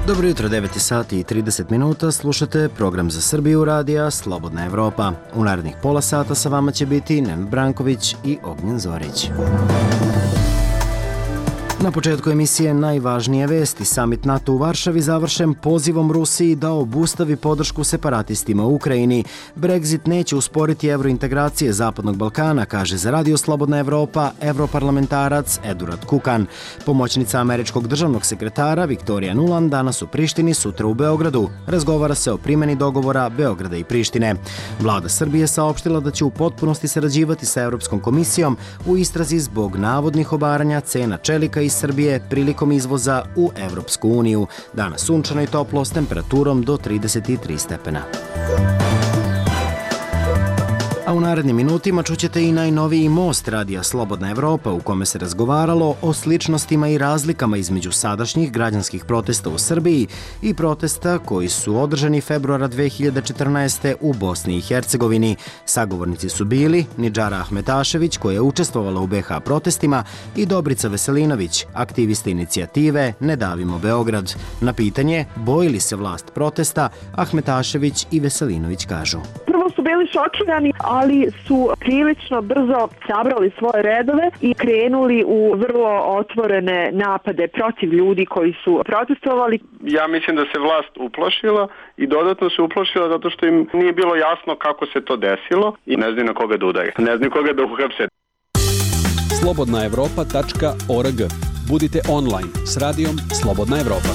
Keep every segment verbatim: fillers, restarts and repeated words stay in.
Dobro jutro, devet sati i trideset minuta, slušate program za Srbiju radija Slobodna Evropa. U narednih pola sata sa vama će biti Nenad Branković i Ognjen Zorić. Na početku emisije najvažnije vesti. Samit NATO u Varšavi završen pozivom Rusiji da obustavi podršku separatistima u Ukrajini. Brexit neće usporiti evrointegracije Zapadnog Balkana, kaže za Radio Slobodna Evropa europarlamentarac Eduard Kukan. Pomoćnica američkog državnog sekretara Viktorija Nuland danas u Prištini, sutra u Beogradu. Razgovara se o primjeni dogovora Beograda i Prištine. Vlada Srbije saopštila da će u potpunosti sarađivati sa Evropskom komisijom u istrazi zbog navodnih obaranja cena čelika iz Srbije prilikom izvoza u Evropsku uniju. Danas sunčano i toplo s temperaturom do trideset tri stepena. A u narednim minutima čućete i najnoviji most Radija Slobodna Evropa u kome se razgovaralo o sličnostima i razlikama između sadašnjih građanskih protesta u Srbiji i protesta koji su održani februara dve hiljade četrnaeste. u Bosni i Hercegovini. Sagovornici su bili Nidžara Ahmetašević, koja je učestvovala u be ha protestima, i Dobrica Veselinović, aktivista inicijative Ne davimo Beograd. Na pitanje boji li se vlast protesta, Ahmetašević i Veselinović kažu: Prvo su bili šokirani, ali su prilično brzo sabrali svoje redove i krenuli u vrlo otvorene napade protiv ljudi koji su protestovali. Ja mislim da se vlast uplašila i dodatno se uplašila zato što im nije bilo jasno kako se to desilo i ne znaju na koga da udare, ne znaju koga da uhapse. slobodna evropa tačka org. Budite online s radijom Slobodna Evropa.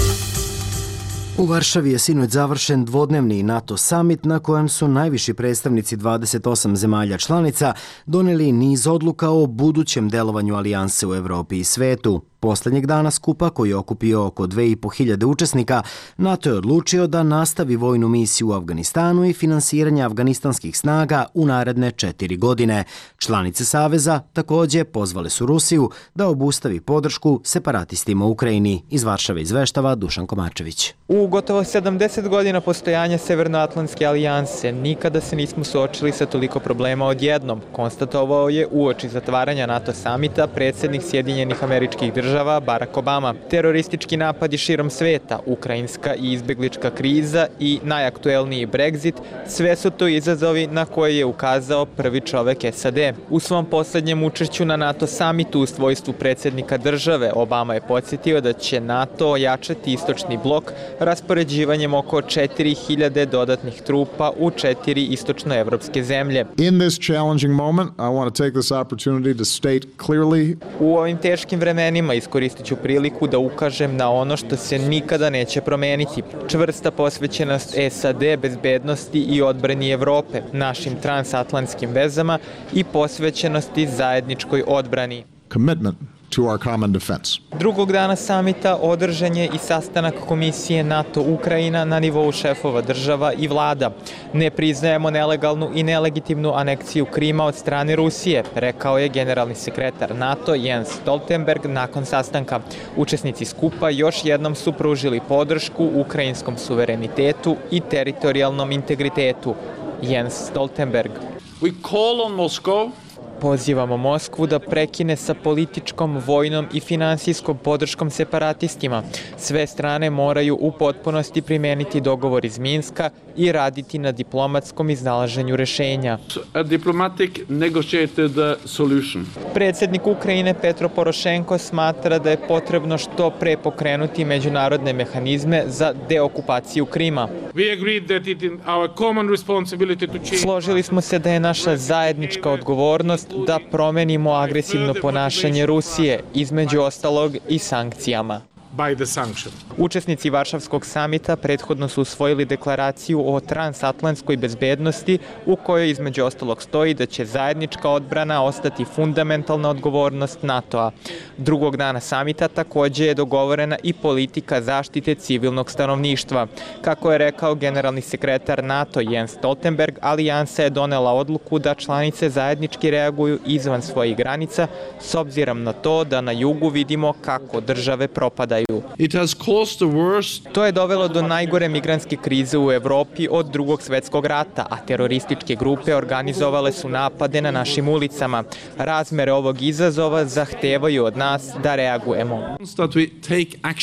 U Varšavi je sinoć završen dvodnevni NATO samit na kojem su najviši predstavnici dvadeset osam zemalja članica doneli niz odluka o budućem delovanju alijanse u Evropi i svetu. Poslednjeg dana skupa, koji je okupio oko dve i po hiljade učesnika, NATO je odlučio da nastavi vojnu misiju u Afganistanu i finansiranje afganistanskih snaga u naredne četiri godine. Članice Saveza također pozvale su Rusiju da obustavi podršku separatistima u Ukrajini. Iz Varšave izveštava Dušan Komačević. U gotovo sedamdeset godina postojanja Severnoatlantske alijanse nikada se nismo suočili sa toliko problema odjednom, konstatovao je uoči zatvaranja NATO samita predsjednik Sjedinjenih Američkih Država Barack Obama. Teroristički napadi širom sveta, ukrajinska i izbeglička kriza i najaktuelniji Brexit, sve su to izazovi na koje je ukazao prvi čovek es a de. U svom posljednjem učešću na NATO samitu u svojstvu predsjednika države, Obama je podsjetio da će NATO ojačati istočni blok raspoređivanjem oko četiri hiljade dodatnih trupa u četiri istočnoevropske zemlje. In this challenging moment, I want to take this opportunity to state clearly. U ovim teškim vremenima iskoristit ću priliku da ukažem na ono što se nikada neće promeniti. Čvrsta posvećenost es a de bezbednosti i odbrani Evrope, našim transatlantskim vezama i posvećenosti zajedničkoj odbrani. Commitment to our common defense. Drugog dana samita održan je i sastanak Komisije NATO Ukrajina na nivou šefova država i vlada. Ne priznajemo nelegalnu i nelegitimnu aneksiju Krima od strane Rusije, rekao je generalni sekretar NATO Jens Stoltenberg nakon sastanka. Učesnici skupa još jednom su pružili podršku ukrajinskom suverenitetu i teritorijalnom integritetu. Jens Stoltenberg: We call on Moscow. Pozivamo Moskvu da prekine sa političkom, vojnom i finansijskom podrškom separatistima. Sve strane moraju u potpunosti primeniti dogovor iz Minska i raditi na diplomatskom iznalaženju rešenja. A diplomatic negotiated solution. Predsjednik Ukrajine Petro Porošenko smatra da je potrebno što pre pokrenuti međunarodne mehanizme za deokupaciju Krima. We agreed that it is our common responsibility to change. Složili smo se da je naša zajednička odgovornost da promenimo agresivno ponašanje Rusije, između ostalog i sankcijama. By the sanction. Učesnici Varšavskog samita prethodno su usvojili deklaraciju o transatlantskoj bezbednosti u kojoj između ostalog stoji da će zajednička odbrana ostati fundamentalna odgovornost NATO-a. Drugog dana samita također je dogovorena i politika zaštite civilnog stanovništva. Kako je rekao generalni sekretar NATO Jens Stoltenberg, alijansa je donela odluku da članice zajednički reaguju izvan svojih granica s obzirom na to da na jugu vidimo kako države propadaju. It has caused the worst. To je dovelo do najgore migrantske krize u Evropi od Drugog svjetskog rata, a terorističke grupe organizovale su napade na našim ulicama. Razmere ovog izazova zahtevaju od nas da reagujemo. That we take action.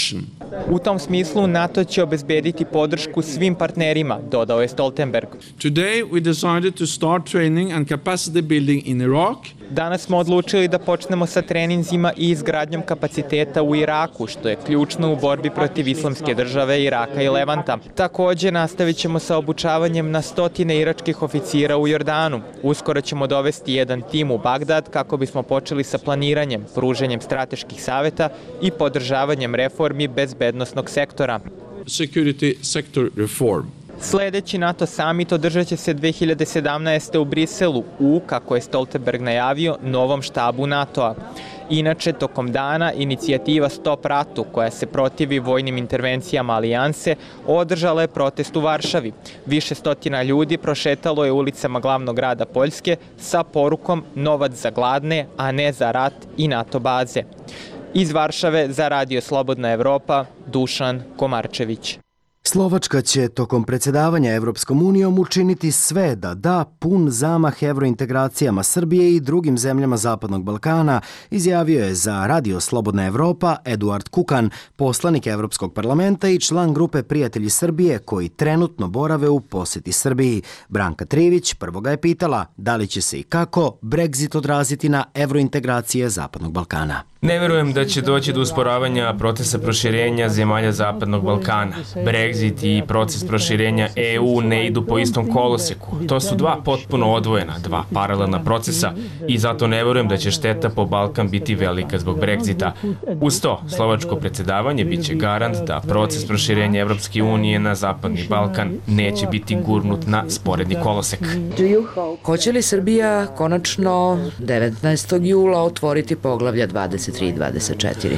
U tom smislu NATO će obezbediti podršku svim partnerima, dodao je Stoltenberg. Today we decided to start training and capacity building in Iraq. Danas smo odlučili da počnemo sa treninzima i izgradnjom kapaciteta u Iraku, što je ključno u borbi protiv islamske države, Iraka i Levanta. Također nastavit ćemo sa obučavanjem na stotine iračkih oficira u Jordanu. Uskoro ćemo dovesti jedan tim u Bagdad kako bismo počeli sa planiranjem, pruženjem strateških saveta i podržavanjem reformi bezbednosnog sektora. Security sector reform. Sledeći NATO summit održat će se dve hiljade sedamnaeste. u Briselu u, kako je Stoltenberg najavio, novom štabu NATO-a. Inače, tokom dana, inicijativa Stop ratu, koja se protivi vojnim intervencijama alijanse, održala je protest u Varšavi. Više stotina ljudi prošetalo je ulicama glavnog grada Poljske sa porukom "Novac za gladne, a ne za rat i NATO baze". Iz Varšave za Radio Slobodna Evropa, Dušan Komarčević. Slovačka će tokom predsjedavanja Evropskom unijom učiniti sve da da pun zamah evrointegracijama Srbije i drugim zemljama Zapadnog Balkana, izjavio je za Radio Slobodna Evropa Eduard Kukan, poslanik Evropskog parlamenta i član grupe Prijatelji Srbije koji trenutno borave u posjeti Srbiji. Branka Trivić prvo ga je pitala da li će se i kako Brexit odraziti na evrointegracije Zapadnog Balkana. Ne verujem da će doći do usporavanja procesa proširenja zemalja Zapadnog Balkana. Brexit i proces proširenja E U ne idu po istom koloseku. To su dva potpuno odvojena, dva paralelna procesa i zato ne verujem da će šteta po Balkan biti velika zbog Brexita. Uz to, slovačko predsjedavanje biće garant da proces proširenja Evropske unije na Zapadni Balkan neće biti gurnut na sporedni kolosek. Hoće li Srbija konačno devetnaestog jula otvoriti poglavlja dvadeset tri i dvadeset četiri?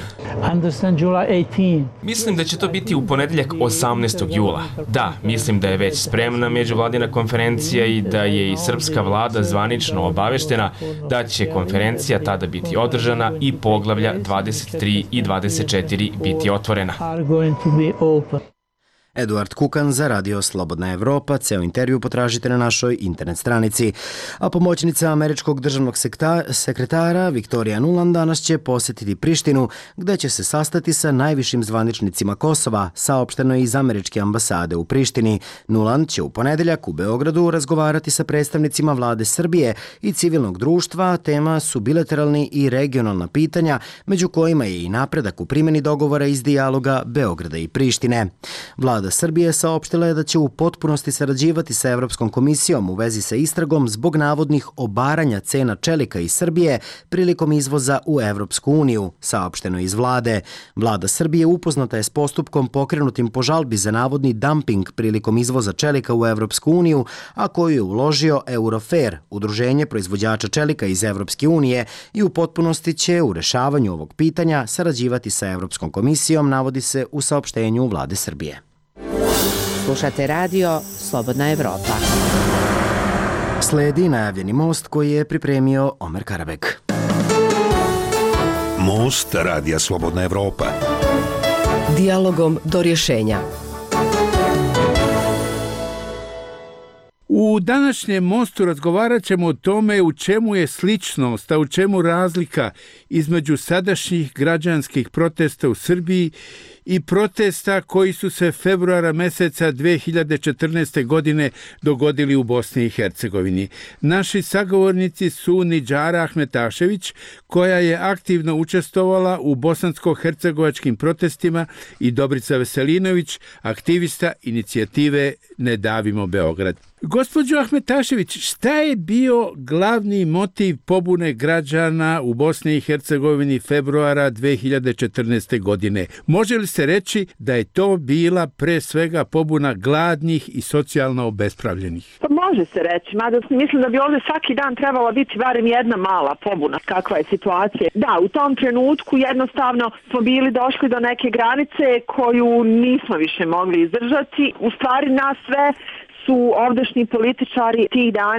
Mislim da će to biti u ponedeljak osamnaestog jula. Da, mislim da je već spremna međuvladina konferencija i da je i srpska vlada zvanično obaveštena da će konferencija tada biti održana i poglavlja dvadeset tri i dvadeset četiri biti otvorena. Eduard Kukan za Radio Slobodna Evropa. Ceo intervju potražite na našoj internet stranici. A pomoćnica američkog državnog sekretara Viktorija Nuland danas će posjetiti Prištinu, gde će se sastati sa najvišim zvaničnicima Kosova, saopšteno je iz američke ambasade u Prištini. Nuland će u ponedeljak u Beogradu razgovarati sa predstavnicima vlade Srbije i civilnog društva. Tema su bilateralni i regionalna pitanja, među kojima je i napredak u primjeni dogovora iz dijaloga Beograda i Prištine. Vlada Srbije saopštila je da će u potpunosti sarađivati sa Evropskom komisijom u vezi sa istragom zbog navodnih obaranja cena čelika iz Srbije prilikom izvoza u Evropsku uniju, saopšteno iz vlade. Vlada Srbije upoznata je s postupkom pokrenutim po žalbi za navodni dumping prilikom izvoza čelika u Evropsku uniju, a koju je uložio Eurofair, udruženje proizvođača čelika iz Evropske unije, i u potpunosti će u rešavanju ovog pitanja sarađivati sa Evropskom komisijom, navodi se u saopštenju vlade Srbije. Slušate Radio Slobodna Evropa. Sledi najavljeni most koji je pripremio Omer Karabek. Most Radija Slobodna Evropa. Dijalogom do rješenja. U današnjem mostu razgovarat ćemo o tome u čemu je sličnost, a u čemu razlika između sadašnjih građanskih protesta u Srbiji i protesta koji su se februara meseca dve hiljade četrnaeste. godine dogodili u Bosni i Hercegovini. Naši sagovornici su Nidžara Ahmetašević, koja je aktivno učestvovala u bosansko-hercegovačkim protestima, i Dobrica Veselinović, aktivista inicijative Ne davimo Beograd. Gospođo Ahmetašević, šta je bio glavni motiv pobune građana u Bosni i Hercegovini februara dve hiljade četrnaeste. godine? Može li se reći da je to bila pre svega pobuna gladnih i socijalno obespravljenih? Pa može se reći, mada mislim da bi ovdje svaki dan trebala biti barem jedna mala pobuna, kakva je situacija. Da, u tom trenutku jednostavno smo bili došli do neke granice koju nismo više mogli izdržati. U stvari nas sve su ovdašnji političari tih dana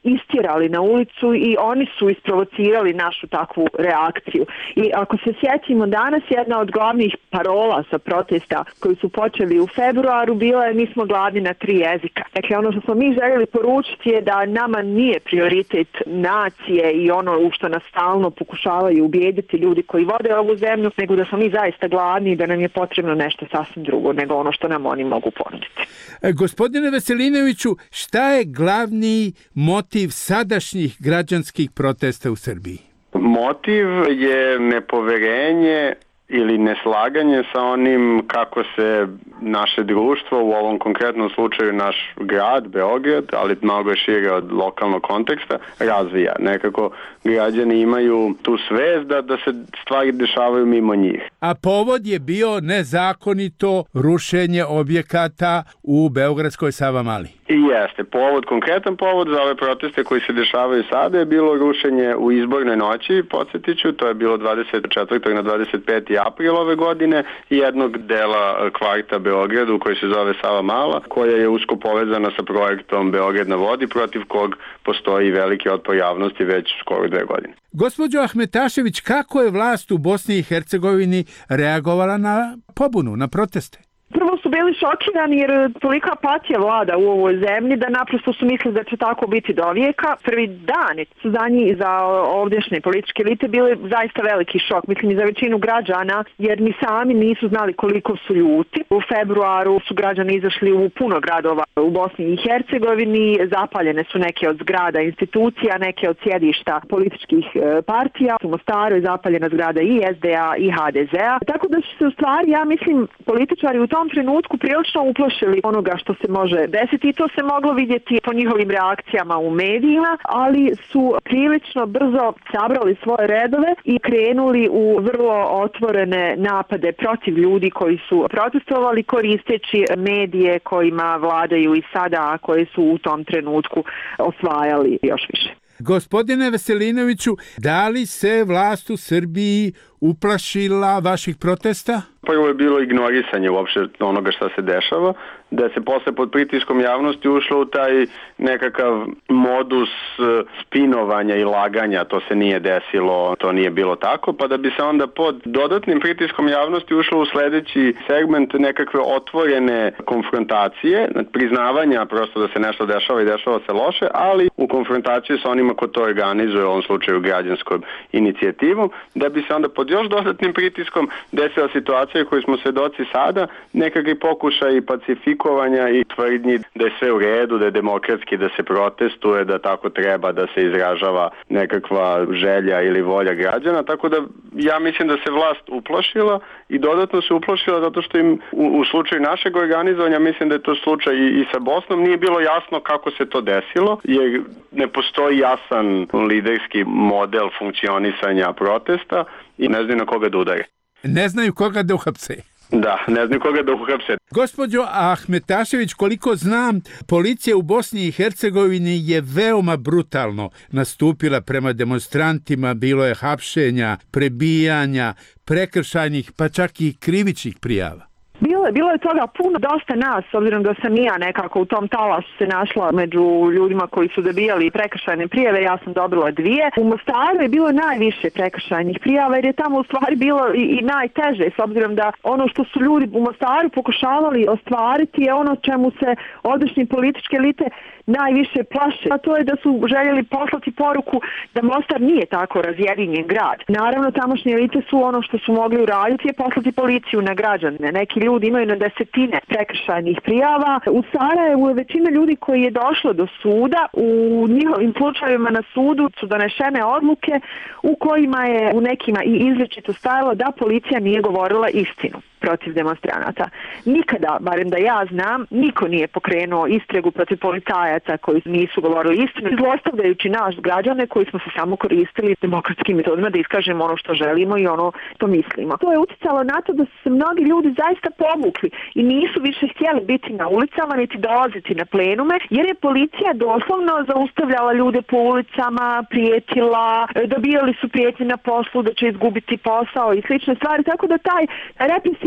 istjerali na ulicu i oni su isprovocirali našu takvu reakciju. I ako se sjetimo danas, jedna od glavnih parola sa protesta koji su počeli u februaru bila je mi smo gladni na tri jezika. Dakle, ono što smo mi željeli poručiti je da nama nije prioritet nacije i ono u što nas stalno pokušavaju ubijediti ljudi koji vode ovu zemlju, nego da smo mi zaista gladni i da nam je potrebno nešto sasvim drugo nego ono što nam oni mogu ponuditi. E, gospodine Veselinoviću, šta je glavni motiv sadašnjih građanskih protesta u Srbiji? Motiv je nepoverenje ili neslaganje sa onim kako se naše društvo, u ovom konkretnom slučaju naš grad, Beograd, ali mnogo je šire od lokalnog konteksta, razvija. Nekako građani imaju tu svest da, da se stvari dešavaju mimo njih. A povod je bio nezakonito rušenje objekata u beogradskoj Savamali. I jeste. Povod, konkretan povod za ove proteste koji se dešavaju sada je bilo rušenje u izbornoj noći, podsjetiću, to je bilo dvadeset četvrtog na dvadeset peti april ove godine, jednog dela kvarta Beogradu koji se zove Savamala, koja je usko povezana sa projektom Beograd na vodi, protiv kog postoji veliki otpor javnosti već skoro dve godine. Gospođo Ahmetašević, kako je vlast u Bosni i Hercegovini reagovala na pobunu, na proteste? Prvo su bili šokirani jer tolika apatija vlada u ovoj zemlji da naprosto su mislili da će tako biti do vijeka. Prvi dani su za njih, za ovdješnje političke elite, bili zaista veliki šok. Mislim i za većinu građana jer ni sami nisu znali koliko su ljuti. U februaru su građani izašli u puno gradova u Bosni i Hercegovini. Zapaljene su neke od zgrada institucija, neke od sjedišta političkih partija. U Mostaru je zapaljena zgrada i es de a i ha de ze a. Tako da su se u stvari, ja mislim, političari u tom trenutku prilično uplašili onoga što se može desiti i to se moglo vidjeti po njihovim reakcijama u medijima, ali su prilično brzo sabrali svoje redove i krenuli u vrlo otvorene napade protiv ljudi koji su protestovali koristeći medije kojima vladaju i sada, a koje su u tom trenutku osvajali još više. Gospodine Veselinoviću, da li se vlast u Srbiji uplašila vaših protesta? Prvo je bilo ignorisanje uopšte onoga što se dešava, da se posle pod pritiskom javnosti ušlo u taj nekakav modus spinovanja i laganja, to se nije desilo, to nije bilo tako, pa da bi se onda pod dodatnim pritiskom javnosti ušlo u sledeći segment nekakve otvorene konfrontacije, priznavanja prosto da se nešto dešava i dešava se loše, ali u konfrontaciji sa onima ko to organizuje, u ovom slučaju građanskom inicijativom, da bi se onda pod još dodatnim pritiskom desila situacija koji smo svedoci sada, nekakvi pokušaj pacifikovanja i tvrdnji da je sve u redu, da je demokratski, da se protestuje, da tako treba da se izražava nekakva želja ili volja građana, tako da ja mislim da se vlast uplašila i dodatno se uplašila zato što im u, u slučaju našeg organizovanja, mislim da je to slučaj i, i sa Bosnom, nije bilo jasno kako se to desilo, jer ne postoji jasan liderski model funkcionisanja protesta i ne znaju na koga da udare. Ne znaju koga da uhapse. Da, ne znaju koga da uhapse. Gospođo Ahmetašević, koliko znam, policija u Bosni i Hercegovini je veoma brutalno nastupila prema demonstrantima, bilo je hapšenja, prebijanja, prekršajnih, pa čak i krivičnih prijava. Bilo je, bilo je toga puno, dosta nas, s obzirom da sam i ja nekako u tom talasu se našla među ljudima koji su dobijali prekršajne prijave, ja sam dobila dvije. U Mostaru je bilo najviše prekršajnih prijava jer je tamo u stvari bilo i, i najteže, s obzirom da ono što su ljudi u Mostaru pokušavali ostvariti je ono čemu se odlični političke elite najviše plaše, a to je da su željeli poslati poruku da Mostar nije tako razjedinjen grad. Naravno, tamošnje elite su ono što su mogli uraditi je poslati policiju na građane. Neki ljudi imaju na desetine prekršajnih prijava. U Sarajevu je većina ljudi koji je došlo do suda, u njihovim slučajevima na sudu su donešene odluke u kojima je u nekima i izričito stajalo da policija nije govorila istinu protiv demonstranata. Nikada, barem da ja znam, niko nije pokrenuo istragu protiv policajaca koji nisu govorili istinu, zlostavljajući naš građane koji smo se samo koristili demokratskim metodima da iskažemo ono što želimo i ono što mislimo. To je uticalo na to da su se mnogi ljudi zaista povukli i nisu više htjeli biti na ulicama niti dolaziti na plenume, jer je policija doslovno zaustavljala ljude po ulicama, prijetila, dobijali su prijetnje na poslu da će izgubiti posao i slične stvari, tako da taj represivni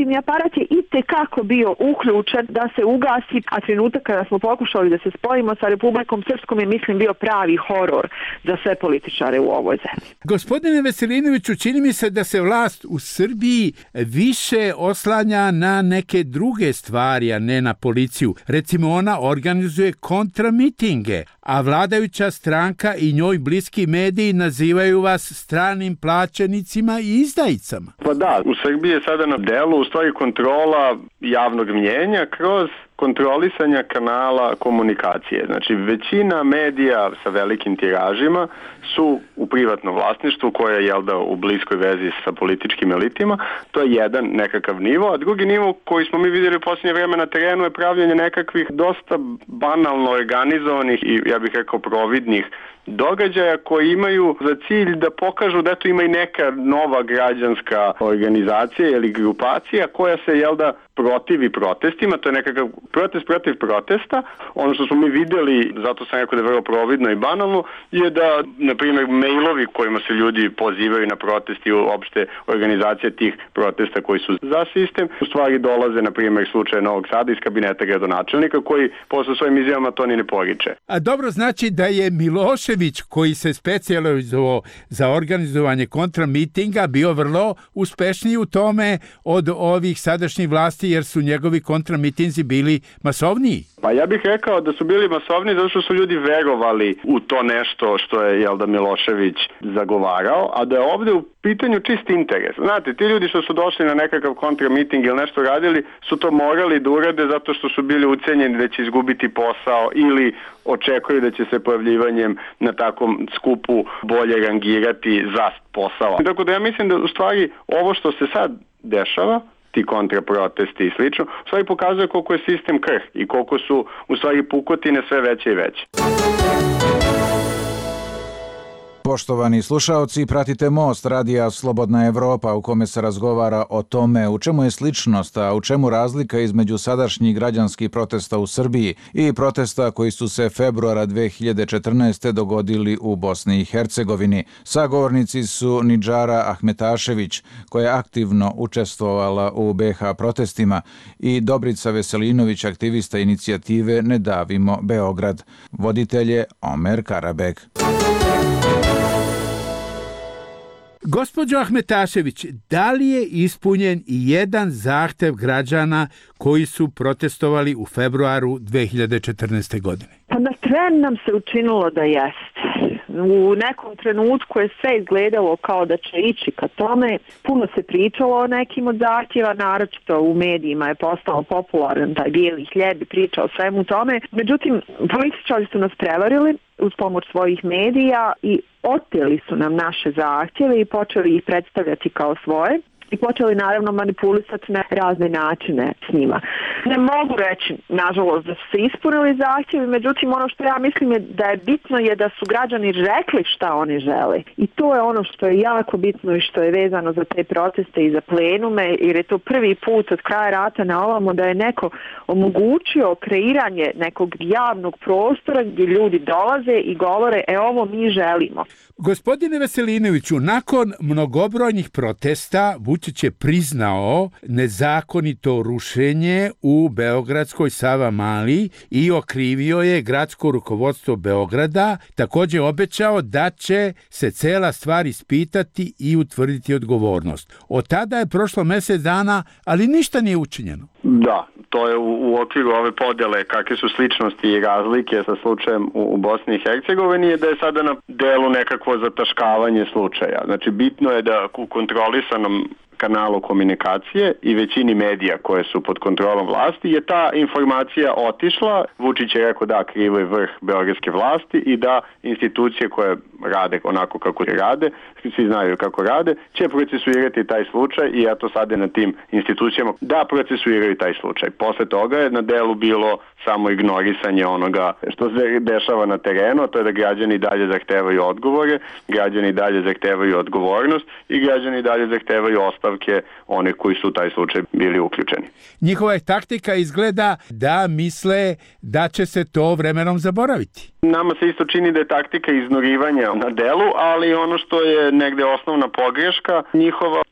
represivni aparat je itekako bio uključen da se ugasi, a trenutak kada smo pokušali da se spojimo sa Republikom Srpskom je, mislim, bio pravi horor za sve političare u ovoj zemlji. Gospodine Veselinoviću, čini mi se da se vlast u Srbiji više oslanja na neke druge stvari, a ne na policiju. Recimo, ona organizuje kontramitinge, a vladajuća stranka i njoj bliski mediji nazivaju vas stranim plaćenicima i izdajicama. Pa da, u Srbiji je sada na delu u stvari kontrola javnog mnjenja kroz kontrolisanja kanala komunikacije. Znači, većina medija sa velikim tiražima su u privatnom vlasništvu koje je, jel da, u bliskoj vezi sa političkim elitima. To je jedan nekakav nivo, a drugi nivo koji smo mi vidjeli u posljednje vreme na terenu je pravljanje nekakvih dosta banalno organizovanih i, ja bih rekao, providnih događaja koji imaju za cilj da pokažu da tu ima i neka nova građanska organizacija ili grupacija koja se, jel da, protivi protestima, to je nekakav protest protiv protesta. Ono što smo mi vidjeli, zato sam rekao da je vrlo providno i banalno, je da, na primjer, mailovi kojima se ljudi pozivaju na protest i uopšte organizacije tih protesta koji su za sistem, u stvari dolaze, na primjer, slučaje Novog Sada iz kabineta gradonačelnika koji posle svojim izjavama to ni ne poriče. A dobro, znači da je Milošević, koji se specijalizovao za organizovanje kontramitinga, bio vrlo uspešniji u tome od ovih sadašnjih vlasti, jer su njegovi kontramitinzi bili masovniji? Pa ja bih rekao da su bili masovniji zato što su ljudi verovali u to nešto što je, jel da, Milošević zagovarao, a da je ovdje u pitanju čist interes. Znate, ti ljudi što su došli na nekakav kontramiting ili nešto radili, su to morali da urade zato što su bili ucenjeni da će izgubiti posao ili očekuju da će se pojavljivanjem na takvom skupu bolje rangirati za posao. Tako da ja mislim da u stvari ovo što se sad dešava, ti kontraprotesti i slično, u stvari pokazuje koliko je sistem krh i koliko su u stvari pukotine sve veće i veće. Poštovani slušaoci, pratite Most radija Slobodna Evropa u kome se razgovara o tome u čemu je sličnost, a u čemu razlika između sadašnjih građanskih protesta u Srbiji i protesta koji su se februara dve hiljade četrnaeste. dogodili u Bosni i Hercegovini. Sagovornici su Nidžara Ahmetašević, koja je aktivno učestvovala u be ha protestima, i Dobrica Veselinović, aktivista inicijative Ne davimo Beograd. Voditelj je Omer Karabek. Gospođo Ahmetašević, da li je ispunjen i jedan zahtev građana koji su protestovali u februaru dve hiljade četrnaeste. godine? Pa na tren nam se učinilo da jeste. U nekom trenutku je sve izgledalo kao da će ići ka tome. Puno se pričalo o nekim od zahtjeva, naročito u medijima je postao popularan taj bijeli hljeb i priča o svemu tome. Međutim, političari su nas prevarili uz pomoć svojih medija i oteli su nam naše zahtjeve i počeli ih predstavljati kao svoje. I počeli naravno manipulisati na razne načine s njima. Ne mogu reći, nažalost, da su se ispunili zahtjevi, međutim ono što ja mislim je da je bitno je da su građani rekli šta oni žele. I to je ono što je jako bitno i što je vezano za te proteste i za plenume, jer je to prvi put od kraja rata na ovamo da je neko omogućio kreiranje nekog javnog prostora gdje ljudi dolaze i govore, e ovo mi želimo. Gospodine Veselinoviću, nakon mnogobrojnih protesta Vučić je priznao nezakonito rušenje u beogradskoj Savamali i okrivio je gradsko rukovodstvo Beograda. Također obećao da će se cela stvar ispitati i utvrditi odgovornost. Od tada je prošlo mjesec dana, ali ništa nije učinjeno. Da, to je u, u okviru ove podjele kakve su sličnosti i razlike sa slučajem u, u Bosni i Hercegovini je da je sada na delu nekakvo zataškavanje slučaja. Znači bitno je da u kontrolisanom kanalu komunikacije i većini medija koje su pod kontrolom vlasti je ta informacija otišla. Vučić je rekao da krivo je vrh beogradske vlasti i da institucije koje rade onako kako rade, svi znaju kako rade, će procesuirati taj slučaj i eto sad je na tim institucijama da procesuiraju taj slučaj. Posle toga je na delu bilo samo ignorisanje onoga što se dešava na terenu, to je da građani dalje zahtevaju odgovore, građani dalje zahtevaju odgovornost i građani dalje zahtevaju ostavke onih koji su u taj slučaj bili uključeni. Njihova je taktika izgleda da misle da će se to vremenom zaboraviti. Nama se isto čini da je taktika iznurivanja na delu, ali ono što je negde osnovna pogreška njihova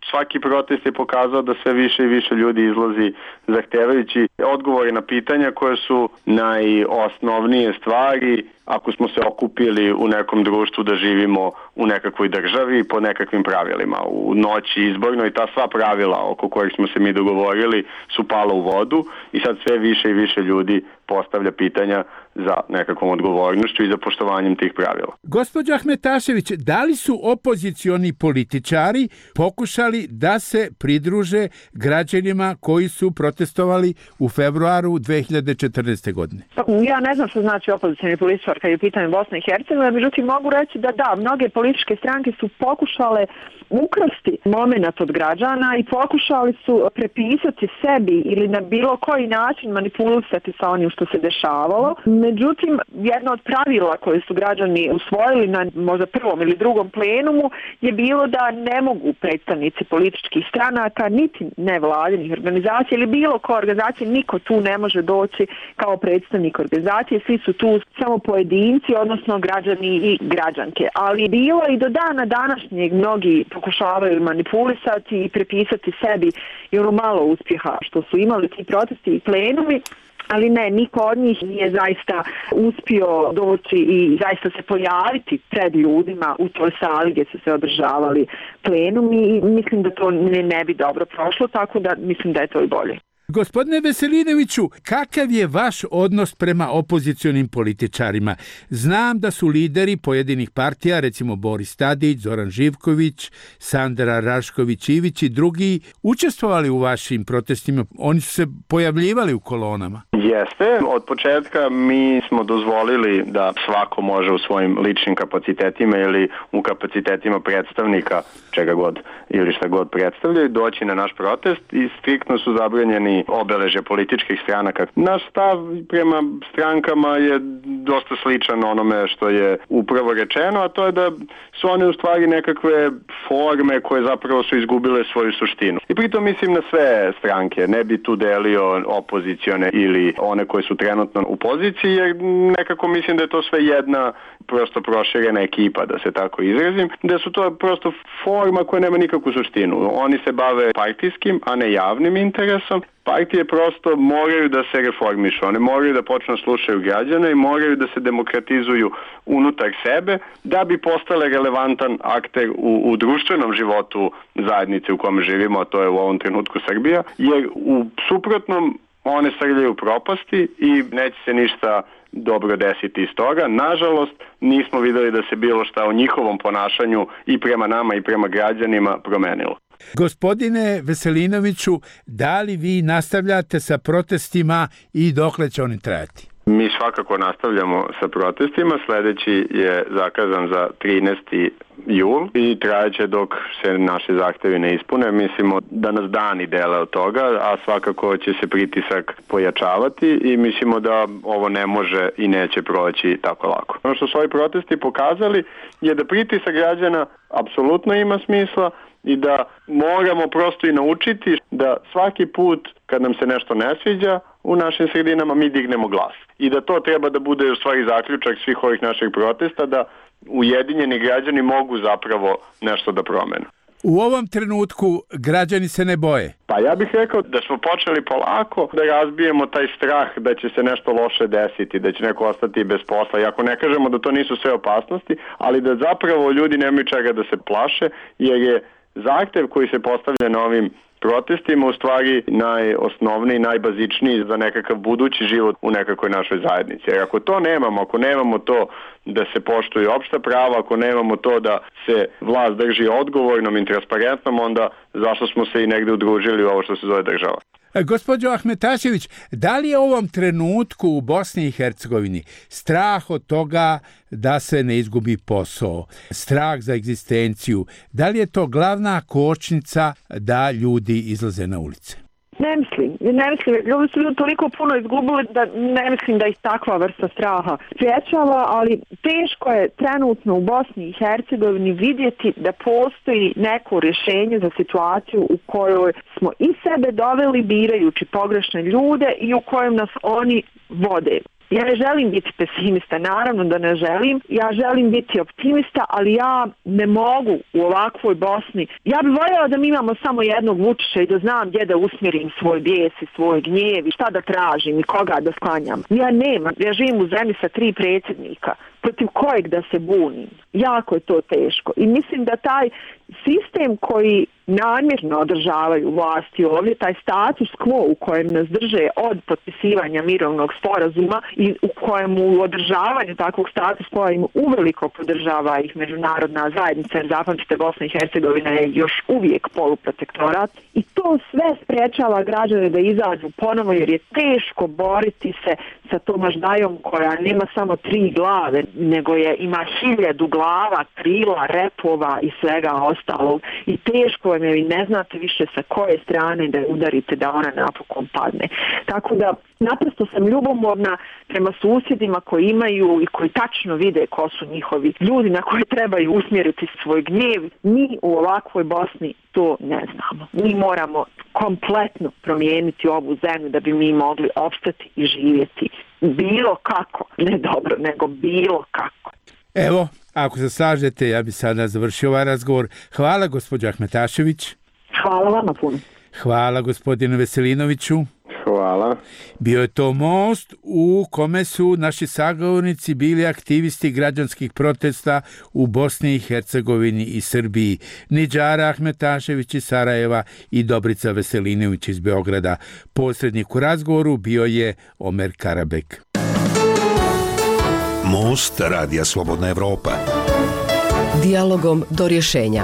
svaki protest je pokazao da sve više i više ljudi izlazi zahtevajući odgovore na pitanja koje su najosnovnije stvari ako smo se okupili u nekom društvu da živimo u nekakvoj državi po nekakvim pravilima. U noći izbornoj ta sva pravila oko kojih smo se mi dogovorili su pala u vodu i sad sve više i više ljudi postavlja pitanja za nekakvom odgovornošću i za poštovanjem tih pravila. Gospođo Ahmetašević, da li su opozicioni političari pokušali da se pridruže građanima koji su protestovali u februaru dve hiljade četrnaeste. godine? Ja ne znam što znači opozicioni političar kad je u pitanju Bosne i Hercegovine, međutim mogu reći da da, mnoge političke stranke su pokušale ukrasti moment od građana i pokušali su prepisati sebi ili na bilo koji način manipulisati sa onim što se dešavalo. Međutim, jedno od pravila koje su građani usvojili na možda prvom ili drugom plenumu je bilo da ne mogu predstavnici političkih stranaka, niti nevladinih organizacija ili bilo koje organizacije, niko tu ne može doći kao predstavnik organizacije, svi su tu samo pojedinci, odnosno građani i građanke. Ali bilo i do dana današnjeg mnogi pokušavaju manipulisati i prepisati sebi i ono malo uspjeha što su imali ti protesti i plenumi. Ali ne, niko od njih nije zaista uspio doći i zaista se pojaviti pred ljudima u toj sali gdje su se održavali plenumi i mislim da to ne, ne bi dobro prošlo, tako da mislim da je to i bolje. Gospodine Veselinoviću, kakav je vaš odnos prema opozicionim političarima? Znam da su lideri pojedinih partija, recimo Boris Tadić, Zoran Živković, Sandra Rašković-Ivić i drugi, učestvovali u vašim protestima. Oni su se pojavljivali u kolonama. Jeste. Od početka mi smo dozvolili da svako može u svojim ličnim kapacitetima ili u kapacitetima predstavnika, čega god ili šta god predstavljaju, doći na naš protest i striktno su zabranjeni obeležja političkih stranaka. Naš stav prema strankama je dosta sličan onome što je upravo rečeno, a to je da su one u stvari nekakve forme koje zapravo su izgubile svoju suštinu. I pritom mislim na sve stranke, ne bi tu delio opozicione ili one koje su trenutno u poziciji, jer nekako mislim da je to sve jedna prosto proširena ekipa, da se tako izrazim, da su to prosto forma koja nema nikakvu suštinu. Oni se bave partijskim, a ne javnim interesom. Partije prosto moraju da se reformišu, one moraju da počnu slušaju građane i moraju da se demokratizuju unutar sebe da bi postale relevantan akter u, u društvenom životu zajednice u kome živimo, a to je u ovom trenutku Srbija, jer u suprotnom one srljaju propasti i neće se ništa dobro desiti iz toga. Nažalost, nismo videli da se bilo šta o njihovom ponašanju i prema nama i prema građanima promenilo. Gospodine Veselinoviću, da li vi nastavljate sa protestima i dokle će oni trajati? Mi svakako nastavljamo sa protestima. Sledeći je zakazan za trinaesti jul i trajaće dok se naše zahtevi ne ispune. Mislimo da nas dani dele od toga, a svakako će se pritisak pojačavati i mislimo da ovo ne može i neće proći tako lako. Ono što su ovi protesti pokazali je da pritisak građana apsolutno ima smisla i da moramo prosto i naučiti da svaki put kad nam se nešto ne sviđa u našim sredinama mi dignemo glas. I da to treba da bude u stvari zaključak svih ovih naših protesta, da ujedinjeni građani mogu zapravo nešto da promene. U ovom trenutku građani se ne boje. Pa ja bih rekao da smo počeli polako da razbijemo taj strah da će se nešto loše desiti, da će neko ostati bez posla. Iako ne kažemo da to nisu sve opasnosti, ali da zapravo ljudi nemaju čega da se plaše, jer je zahtev koji se postavlja na ovim protestima u stvari najosnovniji, najbazičniji za nekakav budući život u nekakvoj našoj zajednici. Jer ako to nemamo, ako nemamo to da se poštuju opšta prava, ako nemamo to da se vlast drži odgovornom i transparentnom, onda zašto smo se i negde udružili u ovo što se zove država? Gospođo Ahmetašević, da li je u ovom trenutku u Bosni i Hercegovini strah od toga da se ne izgubi posao, strah za egzistenciju, da li je to glavna kočnica da ljudi izlaze na ulice? Ne mislim, ne mislim, ljudi su toliko puno izgubili da ne mislim da ih takva vrsta straha spriječava, ali teško je trenutno u Bosni i Hercegovini vidjeti da postoji neko rješenje za situaciju u kojoj smo i sebe doveli birajući pogrešne ljude i u kojem nas oni vode. Ja ne želim biti pesimista, naravno da ne želim. Ja želim biti optimista, ali ja ne mogu u ovakvoj Bosni. Ja bih voljela da mi imamo samo jednog Vučića i da znam gdje da usmjerim svoj bijes i svoj gnjev i šta da tražim i koga da sklanjam. Ja nemam. Ja živim u zemlji sa tri predsjednika. Protiv kojeg da se bunim? Jako je to teško. I mislim da taj sistem koji namjerno održavaju vlasti ovdje, taj status quo u kojem nas drže od potpisivanja mirovnog sporazuma i u kojem u održavanju takvog status quo im uveliko podržava ih međunarodna zajednica, jer zapamtite, Bosna i Hercegovina je još uvijek poluprotektorat i to sve sprečava građane da izađu ponovo, jer je teško boriti se sa tom aždajom koja nema samo tri glave, nego je ima hiljadu glava, krila, repova i svega ostalog. I teško vam je, vi ne znate više sa koje strane da udarite da ona napokon padne. Tako da naprosto sam ljubomorna prema susjedima koji imaju i koji tačno vide ko su njihovi ljudi na koje trebaju usmjeriti svoj gnjev. Mi u ovakvoj Bosni to ne znamo. Mi moramo kompletno promijeniti ovu zemlju da bi mi mogli opstati i živjeti bilo kako, ne dobro, nego bilo kako. Evo, ako se slažete, ja bi sada završio ovaj razgovor. Hvala, gospođo Ahmetašević. Hvala vama puno. Hvala, gospodinu Veselinoviću. Hvala. Bio je to most u kome su naši sagovornici bili aktivisti građanskih protesta u Bosni i Hercegovini i Srbiji. Nidžara Ahmetašević iz Sarajeva i Dobrica Veselinović iz Beograda. Posrednik u razgovoru bio je Omer Karabek. Most Radija Slobodna Evropa. Dijalogom do rješenja.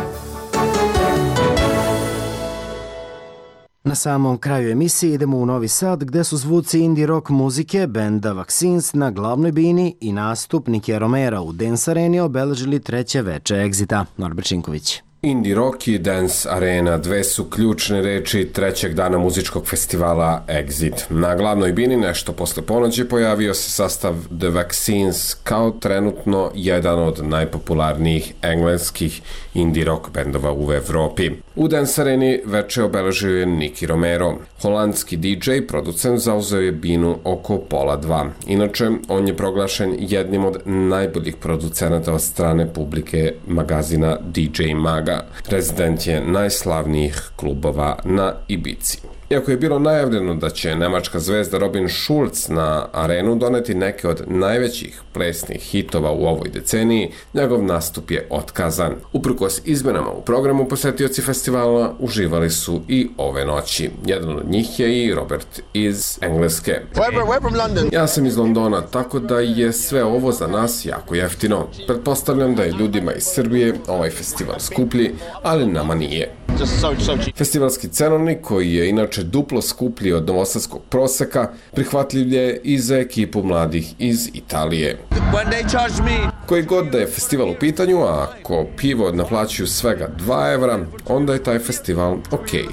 Na samom kraju emisije idemo u Novi Sad, gdje su zvuci indie rock muzike benda Vaccines na glavnoj bini i nastup Nikija Romera u Dance Areni obeležili treće veče Exita. Norbert Šinković. Indie rock i Dance Arena, dve su ključne reči trećeg dana muzičkog festivala Exit. Na glavnoj bini nešto posle ponoći pojavio se sastav The Vaccines kao trenutno jedan od najpopularnijih engleskih indie rock bendova u Evropi. U Dance Areni veče obeležio je Niki Romero. Holandski D J, producent, zauzeo je binu oko pola dva. Inače, on je proglašen jednim od najboljih producenata od strane publike magazina D J Maga. Rezident je najslavnijih klubova na Ibici. Iako je bilo najavljeno da će nemačka zvezda Robin Schulz na arenu doneti neke od najvećih plesnih hitova u ovoj deceniji, njegov nastup je otkazan. Uprkos izmenama u programu, posetioci festivala uživali su i ove noći. Jedan od njih je i Robert iz Engleske. Ja sam iz Londona, tako da je sve ovo za nas jako jeftino. Pretpostavljam da je ljudima iz Srbije ovaj festival skuplji, ali nama nije. Festivalski cenovnik, koji je inače duplo skuplji od novosadskog proseka, prihvatljiv je i za ekipu mladih iz Italije. Koji god da je festival u pitanju, a ako pivo naplaćuju svega dva evra, onda je taj festival okej.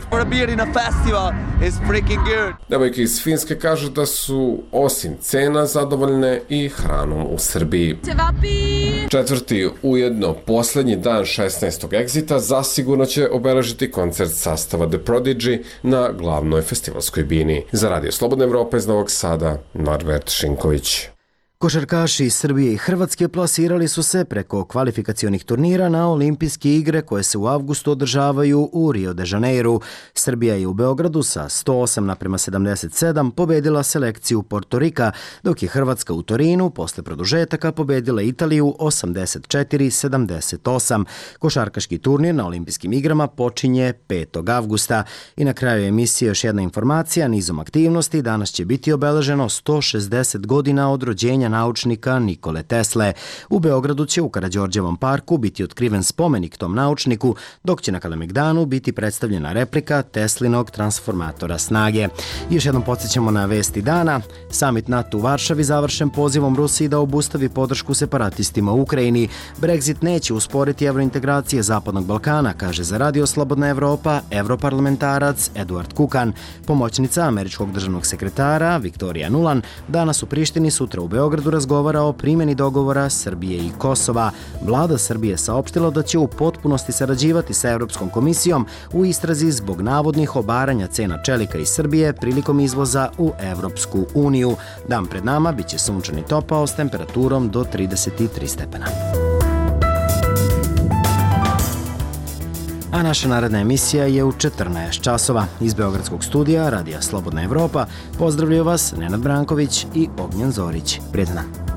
Devojke iz Finske kažu da su osim cena zadovoljne i hranom u Srbiji. Četvrti, ujedno posljednji dan šesnaestog Exita zasigurno će obeležiti koncert sastava The Prodigy na glavnoj festivalskoj bini. Za Radio Slobodna Evropa iz Novog Sada, Norbert Šinković. Košarkaši iz Srbije i Hrvatske plasirali su se preko kvalifikacionih turnira na olimpijske igre koje se u avgustu održavaju u Rio de Janeiru. Srbija je u Beogradu sa sto osam naprema sedamdeset sedam pobedila selekciju Portorika, dok je Hrvatska u Torinu posle produžetaka pobedila Italiju osamdeset četiri sedamdeset osam. Košarkaški turnir na olimpijskim igrama počinje petog avgusta. I na kraju emisije još jedna informacija, nizom aktivnosti danas će biti obeleženo sto šezdeset godina od rođenja naučnika Nikole Tesle. U Beogradu će u Karađorđevom parku biti otkriven spomenik tom naučniku, dok će na Kalemegdanu biti predstavljena replika Teslinog transformatora snage. I još jednom podsjećamo na vesti dana. Samit NATO u Varšavi završen pozivom Rusiji da obustavi podršku separatistima u Ukrajini. Brexit neće usporiti evrointegracije Zapadnog Balkana, kaže za Radio Slobodna Evropa europarlamentarac Eduard Kukan. Pomoćnica američkog državnog sekretara Viktorija Nulan danas u Prištini, sutra u Beogradu Beogradu razgovara o primjeni dogovora Srbije i Kosova. Vlada Srbije saopštila da će u potpunosti sarađivati sa Evropskom komisijom u istrazi zbog navodnih obaranja cena čelika iz Srbije prilikom izvoza u Evropsku uniju. Dan pred nama biće sunčan i topao s temperaturom do trideset tri stepena. A naša naredna emisija je u četrnaest časova. Iz Beogradskog studija Radija Slobodna Evropa pozdravljaju vas Nenad Branković i Ognjen Zorić. Prijetan dan.